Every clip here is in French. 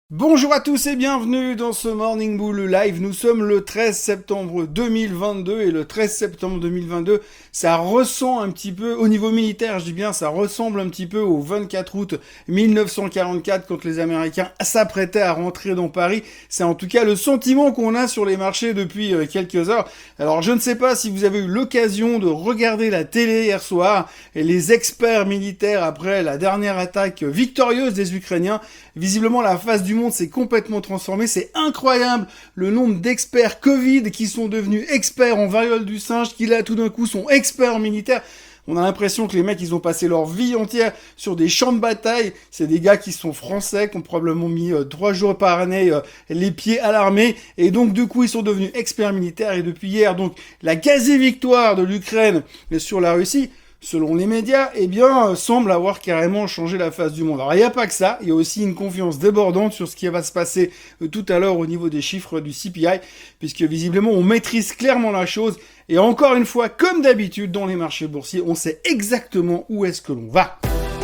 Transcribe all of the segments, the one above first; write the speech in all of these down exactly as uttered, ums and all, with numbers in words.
Bonjour à tous et bienvenue dans ce Morning Bull Live. Nous sommes le treize septembre deux mille vingt-deux et le treize septembre deux mille vingt-deux, ça ressent un petit peu, au niveau militaire, je dis bien, ça ressemble un petit peu au vingt-quatre août mille neuf cent quarante-quatre quand les Américains s'apprêtaient à rentrer dans Paris. C'est en tout cas le sentiment qu'on a sur les marchés depuis quelques heures. Alors je ne sais pas si vous avez eu l'occasion de regarder la télé hier soir et les experts militaires après la dernière attaque victorieuse des Ukrainiens. Visiblement la face du monde s'est complètement transformé. C'est incroyable le nombre d'experts Covid qui sont devenus experts en variole du singe, qui là tout d'un coup sont experts en militaire. On a l'impression que les mecs, ils ont passé leur vie entière sur des champs de bataille. C'est des gars qui sont français, qui ont probablement mis euh, trois jours par année euh, les pieds à l'armée. Et donc, du coup, ils sont devenus experts militaires. Et depuis hier, donc, la quasi-victoire de l'Ukraine sur la Russie, selon les médias, eh bien, euh, semble avoir carrément changé la face du monde. Alors, il n'y a pas que ça, il y a aussi une confiance débordante sur ce qui va se passer euh, tout à l'heure au niveau des chiffres du C P I, puisque visiblement, on maîtrise clairement la chose. Et encore une fois, comme d'habitude, dans les marchés boursiers, on sait exactement où est-ce que l'on va.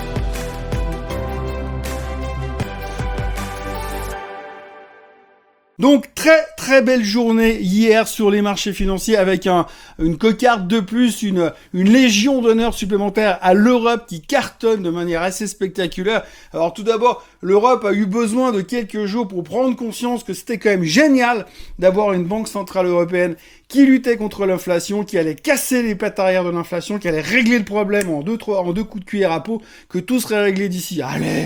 Donc très très belle journée hier sur les marchés financiers avec un, une cocarde de plus, une, une légion d'honneur supplémentaire à l'Europe qui cartonne de manière assez spectaculaire. Alors tout d'abord, l'Europe a eu besoin de quelques jours pour prendre conscience que c'était quand même génial d'avoir une banque centrale européenne qui luttait contre l'inflation, qui allait casser les pattes arrière de l'inflation, qui allait régler le problème en deux, trois, en deux coups de cuillère à peau, que tout serait réglé d'ici. Allez,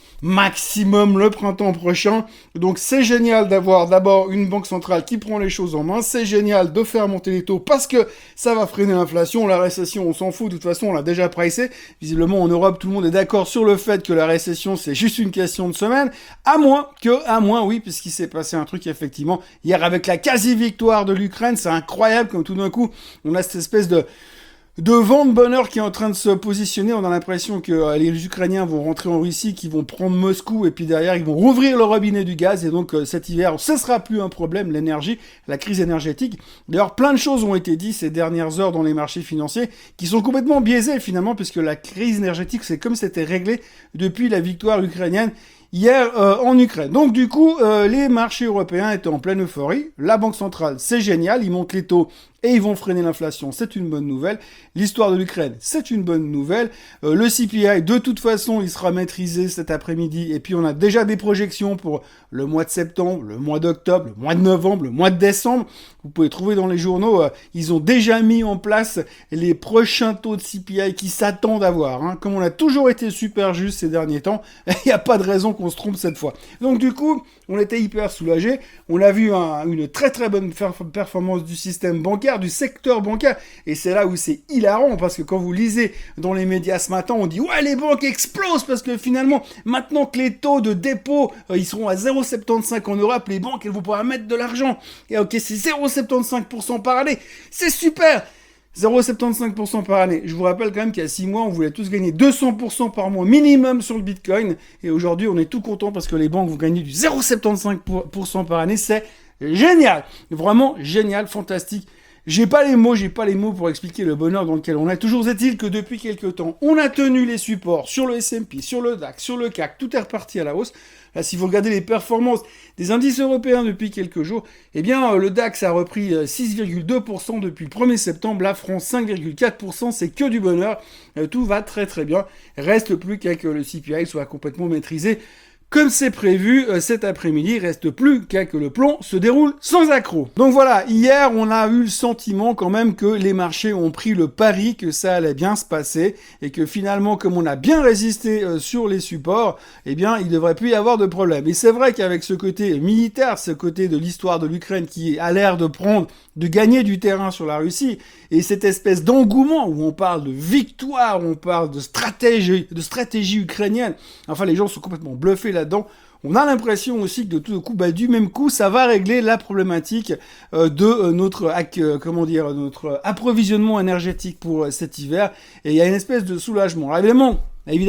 maximum le printemps prochain. Donc c'est génial d'avoir d'abord une banque centrale qui prend les choses en main, c'est génial de faire monter les taux parce que ça va freiner l'inflation, la récession on s'en fout, de toute façon on l'a déjà pricé. Visiblement en Europe tout le monde est d'accord sur le fait que la récession c'est juste une question de semaine, à moins que, à moins oui, puisqu'il s'est passé un truc effectivement hier avec la quasi-victoire de l'Ukraine, c'est incroyable comme tout d'un coup on a cette espèce de de vent de bonheur qui est en train de se positionner. On a l'impression que euh, les Ukrainiens vont rentrer en Russie, qu'ils vont prendre Moscou, et puis derrière, ils vont rouvrir le robinet du gaz, et donc euh, cet hiver, ce sera plus un problème, l'énergie, la crise énergétique. D'ailleurs, plein de choses ont été dites ces dernières heures dans les marchés financiers, qui sont complètement biaisées finalement, puisque la crise énergétique, c'est comme c'était réglé depuis la victoire ukrainienne hier euh, en Ukraine. Donc du coup, euh, les marchés européens étaient en pleine euphorie. La Banque centrale, c'est génial, ils montent les taux et ils vont freiner l'inflation, c'est une bonne nouvelle. L'histoire de l'Ukraine, c'est une bonne nouvelle. Euh, le C P I, de toute façon, il sera maîtrisé cet après-midi. Et puis on a déjà des projections pour le mois de septembre, le mois d'octobre, le mois de novembre, le mois de décembre. Vous pouvez trouver dans les journaux, euh, ils ont déjà mis en place les prochains taux de C P I qui s'attendent à voir. Hein. Comme on a toujours été super juste ces derniers temps, il n'y a pas de raison qu'on se trompe cette fois. Donc du coup, on était hyper soulagés. On a vu un, une très très bonne performance du système bancaire, du secteur bancaire. Et c'est là où c'est hilarant, parce que quand vous lisez dans les médias ce matin, on dit « Ouais, les banques explosent !» Parce que finalement, maintenant que les taux de dépôt, euh, ils seront à zéro virgule soixante-quinze en Europe, les banques, elles vont pouvoir mettre de l'argent. Et ok, c'est zéro virgule soixante-quinze pour cent par année. C'est super! zéro virgule soixante-quinze pour cent par année. Je vous rappelle quand même qu'il y a six mois, on voulait tous gagner deux cents pour cent par mois minimum sur le Bitcoin. Et aujourd'hui, on est tout content parce que les banques vont gagner du zéro virgule soixante-quinze pour cent par année. C'est génial. Vraiment génial, fantastique. J'ai pas les mots, j'ai pas les mots pour expliquer le bonheur dans lequel on est. Toujours est-il que depuis quelques temps, on a tenu les supports sur le S and P, sur le DAX, sur le C A C, tout est reparti à la hausse. Là, si vous regardez les performances des indices européens depuis quelques jours, eh bien, le DAX a repris six virgule deux pour cent depuis le premier septembre, la France cinq virgule quatre pour cent, c'est que du bonheur. Tout va très très bien. Reste plus qu'à que le C P I soit complètement maîtrisé. Comme c'est prévu, euh, cet après-midi, il reste plus qu'à que le plomb se déroule sans accroc. Donc voilà, hier, on a eu le sentiment quand même que les marchés ont pris le pari que ça allait bien se passer et que finalement, comme on a bien résisté euh, sur les supports, eh bien, il devrait plus y avoir de problème. Et c'est vrai qu'avec ce côté militaire, ce côté de l'histoire de l'Ukraine qui a l'air de prendre, de gagner du terrain sur la Russie, et cette espèce d'engouement où on parle de victoire, où on parle de stratégie, de stratégie ukrainienne, enfin, les gens sont complètement bluffés là dedans. On a l'impression aussi que de tout coup, bah, du même coup, ça va régler la problématique euh, de euh, notre, euh, comment dire, notre approvisionnement énergétique pour euh, cet hiver. Et il y a une espèce de soulagement. Alors, évidemment, évidemment,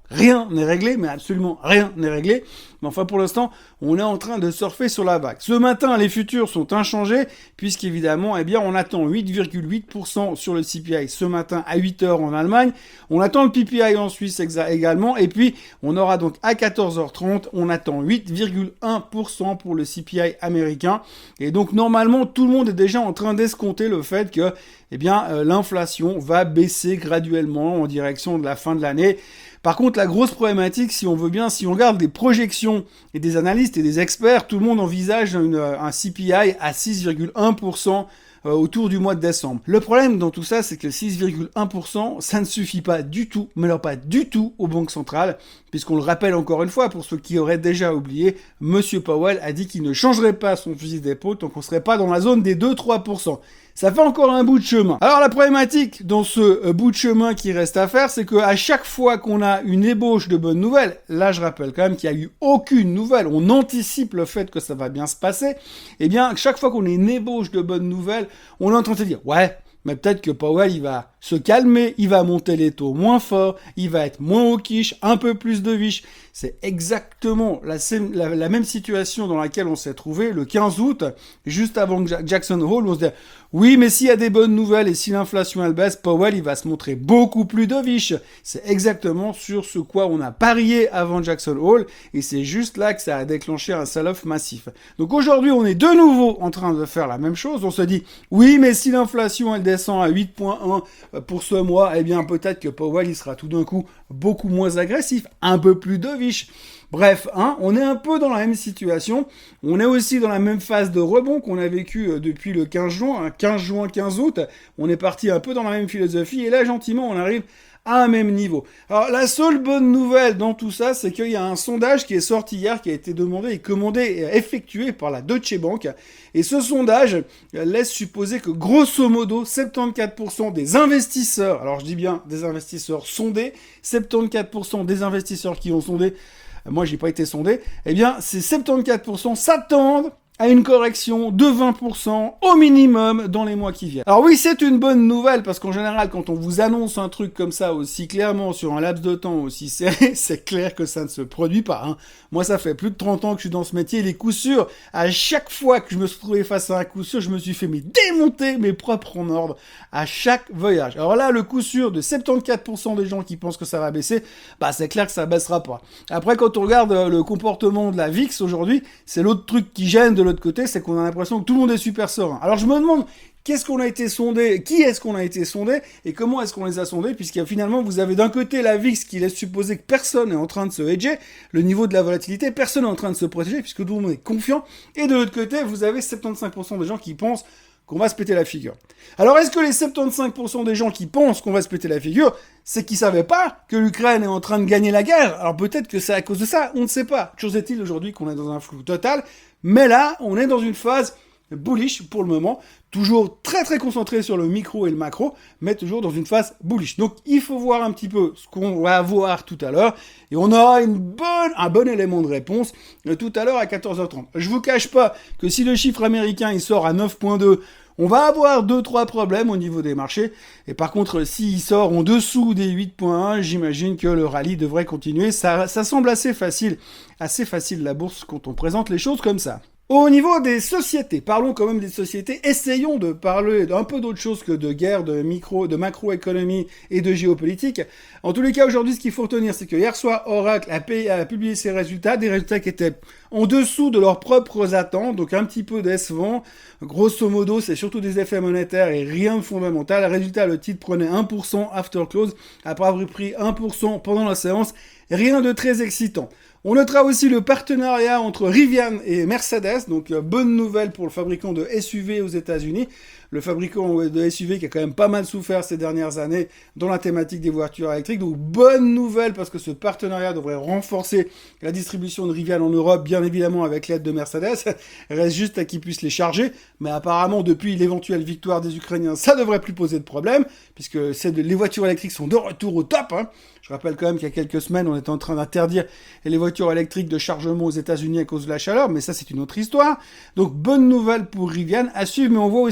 rien n'est réglé, mais absolument rien n'est réglé. Mais enfin, pour l'instant, on est en train de surfer sur la vague. Ce matin, les futurs sont inchangés, puisqu'évidemment, eh bien, on attend huit virgule huit pour cent sur le C P I ce matin à huit heures en Allemagne. On attend le P P I en Suisse également. Et puis, on aura donc à quatorze heures trente, on attend huit virgule un pour cent pour le C P I américain. Et donc, normalement, tout le monde est déjà en train d'escompter le fait que, eh bien, euh, l'inflation va baisser graduellement en direction de la fin de l'année. Par contre, la grosse problématique, si on veut bien, si on regarde des projections et des analystes et des experts, tout le monde envisage une, un C P I à six virgule un pour cent euh, autour du mois de décembre. Le problème dans tout ça, c'est que six virgule un pour cent, ça ne suffit pas du tout, mais alors pas du tout aux banques centrales, puisqu'on le rappelle encore une fois, pour ceux qui auraient déjà oublié, Monsieur Powell a dit qu'il ne changerait pas son fusil d'épaule tant qu'on ne serait pas dans la zone des deux à trois pour cent. Ça fait encore un bout de chemin. Alors la problématique dans ce euh, bout de chemin qui reste à faire, c'est qu'à chaque fois qu'on a une ébauche de bonnes nouvelles, là je rappelle quand même qu'il n'y a eu aucune nouvelle, on anticipe le fait que ça va bien se passer, eh bien chaque fois qu'on a une ébauche de bonnes nouvelles, on est en train de se dire « ouais, mais peut-être que Powell il va se calmer, il va monter les taux moins fort, il va être moins au quiche, un peu plus de viche. » C'est exactement la, la, la même situation dans laquelle on s'est trouvé le quinze août, juste avant Jackson Hole, où on se dit « oui, mais s'il y a des bonnes nouvelles et si l'inflation elle baisse, Powell il va se montrer beaucoup plus dovish. » C'est exactement sur ce quoi on a parié avant Jackson Hole, et c'est juste là que ça a déclenché un sell-off massif. Donc aujourd'hui, on est de nouveau en train de faire la même chose. On se dit « oui, mais si l'inflation elle descend à huit virgule un pour ce mois, eh bien peut-être que Powell il sera tout d'un coup beaucoup moins agressif, un peu plus dovish. » Bref, hein, on est un peu dans la même situation. On est aussi dans la même phase de rebond qu'on a vécu euh, depuis le quinze juin, hein, quinze juin, quinze août. On est parti un peu dans la même philosophie et là, gentiment, on arrive à un même niveau. Alors, la seule bonne nouvelle dans tout ça, c'est qu'il y a un sondage qui est sorti hier, qui a été demandé et commandé et effectué par la Deutsche Bank. Et ce sondage laisse supposer que, grosso modo, soixante-quatorze pour cent des investisseurs, alors je dis bien des investisseurs sondés, soixante-quatorze pour cent des investisseurs qui ont sondé, moi j'ai pas été sondé, eh bien ces soixante-quatorze pour cent s'attendent à une correction de vingt pour cent au minimum dans les mois qui viennent. Alors oui, c'est une bonne nouvelle parce qu'en général, quand on vous annonce un truc comme ça aussi clairement sur un laps de temps aussi serré, c'est clair que ça ne se produit pas. Hein. Moi, ça fait plus de trente ans que je suis dans ce métier. Les coups sûrs, à chaque fois que je me suis trouvé face à un coup sûr, je me suis fait mais démonter mes propres en ordre à chaque voyage. Alors là, le coup sûr de soixante-quatorze pour cent des gens qui pensent que ça va baisser, bah c'est clair que ça baissera pas. Après, quand on regarde le comportement de la V I X aujourd'hui, c'est l'autre truc qui gêne de l'autre côté, c'est qu'on a l'impression que tout le monde est super serein. Alors je me demande, qu'est-ce qu'on a été sondé, qui est-ce qu'on a été sondé, et comment est-ce qu'on les a sondés, puisque finalement vous avez d'un côté la V I X qui laisse supposer que personne n'est en train de se hedger, le niveau de la volatilité, personne n'est en train de se protéger, puisque tout le monde est confiant, et de l'autre côté, vous avez soixante-quinze pour cent des gens qui pensent qu'on va se péter la figure. Alors est-ce que les soixante-quinze pour cent des gens qui pensent qu'on va se péter la figure, c'est qu'ils savaient pas que l'Ukraine est en train de gagner la guerre? Alors peut-être que c'est à cause de ça, on ne sait pas. Chose est-il aujourd'hui qu'on est dans un flou total, mais là, on est dans une phase bullish pour le moment, toujours très très concentré sur le micro et le macro, mais toujours dans une phase bullish. Donc il faut voir un petit peu ce qu'on va voir tout à l'heure, et on aura une bonne, un bon élément de réponse euh, tout à l'heure à quatorze heures trente. Je vous cache pas que si le chiffre américain il sort à neuf virgule deux, on va avoir deux trois problèmes au niveau des marchés, et par contre s'il sort en dessous des huit virgule un, j'imagine que le rallye devrait continuer. Ça, ça semble assez facile, assez facile la bourse quand on présente les choses comme ça. Au niveau des sociétés, parlons quand même des sociétés, essayons de parler d'un peu d'autre chose que de guerre, de micro, de macroéconomie et de géopolitique. En tous les cas, aujourd'hui, ce qu'il faut retenir, c'est que hier soir, Oracle a, payé, a publié ses résultats, des résultats qui étaient en dessous de leurs propres attentes, donc un petit peu décevants. Grosso modo, c'est surtout des effets monétaires et rien de fondamental. Résultat, le titre prenait un pour cent after close, après avoir pris un pour cent pendant la séance. Rien de très excitant. On notera aussi le partenariat entre Rivian et Mercedes, donc euh, bonne nouvelle pour le fabricant de S U V aux États-Unis. Le fabricant de S U V qui a quand même pas mal souffert ces dernières années dans la thématique des voitures électriques. Donc bonne nouvelle parce que ce partenariat devrait renforcer la distribution de Rivian en Europe, bien évidemment avec l'aide de Mercedes. Reste juste à qu'ils puissent les charger. Mais apparemment, depuis l'éventuelle victoire des Ukrainiens, ça devrait plus poser de problème, puisque c'est de, les voitures électriques sont de retour au top. Hein. Je rappelle quand même qu'il y a quelques semaines, on était en train d'interdire les voitures électriques de chargement aux États-Unis à cause de la chaleur, mais ça c'est une autre histoire. Donc bonne nouvelle pour Rivian à suivre, mais on voit aussi que la spéculation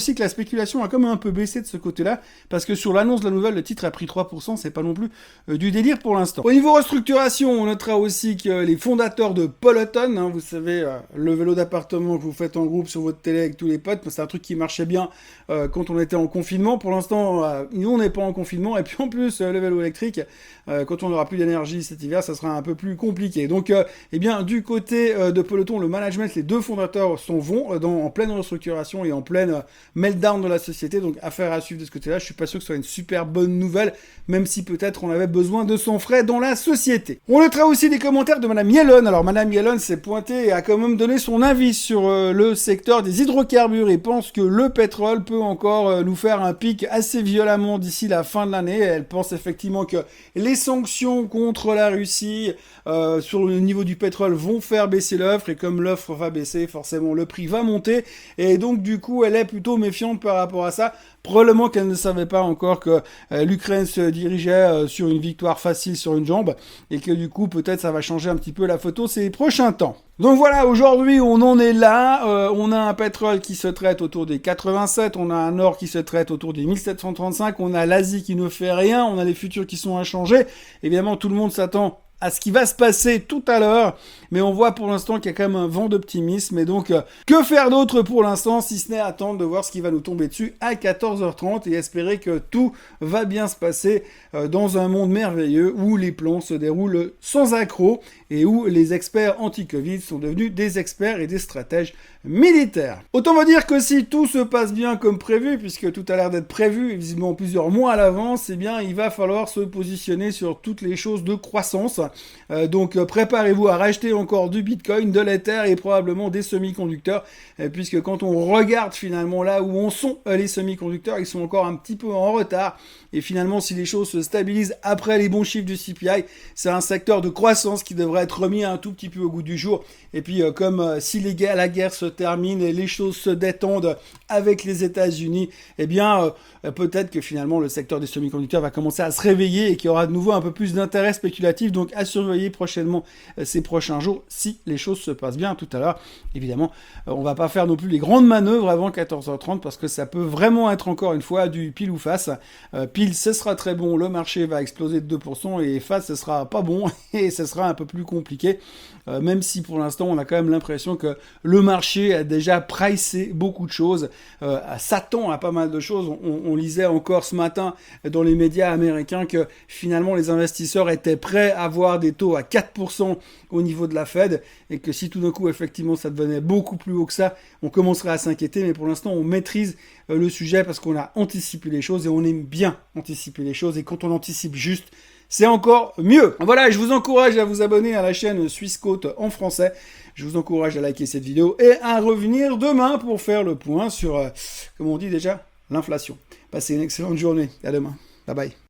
spéculation a comme un peu baissé de ce côté-là, parce que sur l'annonce de la nouvelle, le titre a pris trois pour cent, c'est pas non plus euh, du délire pour l'instant. Au niveau restructuration, on notera aussi que les fondateurs de Peloton, hein, vous savez, euh, le vélo d'appartement que vous faites en groupe sur votre télé avec tous les potes, c'est un truc qui marchait bien euh, quand on était en confinement. Pour l'instant, euh, nous on n'est pas en confinement, et puis en plus, euh, le vélo électrique, euh, quand on n'aura plus d'énergie cet hiver, ça sera un peu plus compliqué. Donc, euh, eh bien, du côté euh, de Peloton, le management, les deux fondateurs sont vont euh, dans, en pleine restructuration et en pleine euh, meltdown de la société, donc affaire à suivre de ce côté-là. Je suis pas sûr que ce soit une super bonne nouvelle, même si peut-être on avait besoin de son frais dans la société. On notera aussi des commentaires de Madame Yellen. Alors Madame Yellen s'est pointée et a quand même donné son avis sur euh, le secteur des hydrocarbures et pense que le pétrole peut encore euh, nous faire un pic assez violemment d'ici la fin de l'année. Elle pense effectivement que les sanctions contre la Russie euh, sur le niveau du pétrole vont faire baisser l'offre, et comme l'offre va baisser, forcément le prix va monter, et donc du coup elle est plutôt méfiante par rapport à ça. Probablement qu'elle ne savait pas encore que euh, l'Ukraine se dirigeait euh, sur une victoire facile sur une jambe, et que du coup peut-être ça va changer un petit peu la photo ces prochains temps. Donc voilà, aujourd'hui on en est là, euh, on a un pétrole qui se traite autour des quatre-vingt-sept, on a un or qui se traite autour des mille sept cent trente-cinq, on a l'Asie qui ne fait rien, on a les futurs qui sont inchangés. Évidemment tout le monde s'attend à ce qui va se passer tout à l'heure, mais on voit pour l'instant qu'il y a quand même un vent d'optimisme, et donc euh, que faire d'autre pour l'instant si ce n'est attendre de voir ce qui va nous tomber dessus à quatorze heures trente et espérer que tout va bien se passer euh, dans un monde merveilleux où les plans se déroulent sans accroc et où les experts anti-Covid sont devenus des experts et des stratèges militaires. Autant vous dire que si tout se passe bien comme prévu, puisque tout a l'air d'être prévu, et visiblement plusieurs mois à l'avance, eh bien il va falloir se positionner sur toutes les choses de croissance. Euh, donc euh, préparez-vous à racheter encore du Bitcoin, de l'Ether et probablement des semi-conducteurs, euh, puisque quand on regarde finalement là où en sont euh, les semi-conducteurs, ils sont encore un petit peu en retard, et finalement si les choses se stabilisent après les bons chiffres du C P I, c'est un secteur de croissance qui devrait être remis un tout petit peu au goût du jour. Et puis euh, comme euh, si les guerres, la guerre se termine et les choses se détendent avec les États-Unis, eh bien euh, peut-être que finalement le secteur des semi-conducteurs va commencer à se réveiller et qu'il y aura de nouveau un peu plus d'intérêt spéculatif. Donc à surveiller prochainement euh, ces prochains jours si les choses se passent bien. Tout à l'heure, évidemment, euh, on va pas faire non plus les grandes manœuvres avant quatorze heures trente, parce que ça peut vraiment être encore une fois du pile ou face. Euh, pile, ce sera très bon, le marché va exploser de deux pour cent, et face, ce sera pas bon et ce sera un peu plus compliqué. Euh, même si pour l'instant on a quand même l'impression que le marché a déjà pricé beaucoup de choses, euh, s'attend à pas mal de choses. On, on lisait encore ce matin dans les médias américains que finalement les investisseurs étaient prêts à voir des taux à quatre pour cent au niveau de la Fed, et que si tout d'un coup effectivement ça devenait beaucoup plus haut que ça, on commencerait à s'inquiéter. Mais pour l'instant on maîtrise euh, le sujet parce qu'on a anticipé les choses, et on aime bien anticiper les choses, et quand on anticipe juste, c'est encore mieux. Voilà, je vous encourage à vous abonner à la chaîne Swissquote en français. Je vous encourage à liker cette vidéo et à revenir demain pour faire le point sur, euh, comment on dit déjà, l'inflation. Passez une excellente journée. À demain. Bye bye.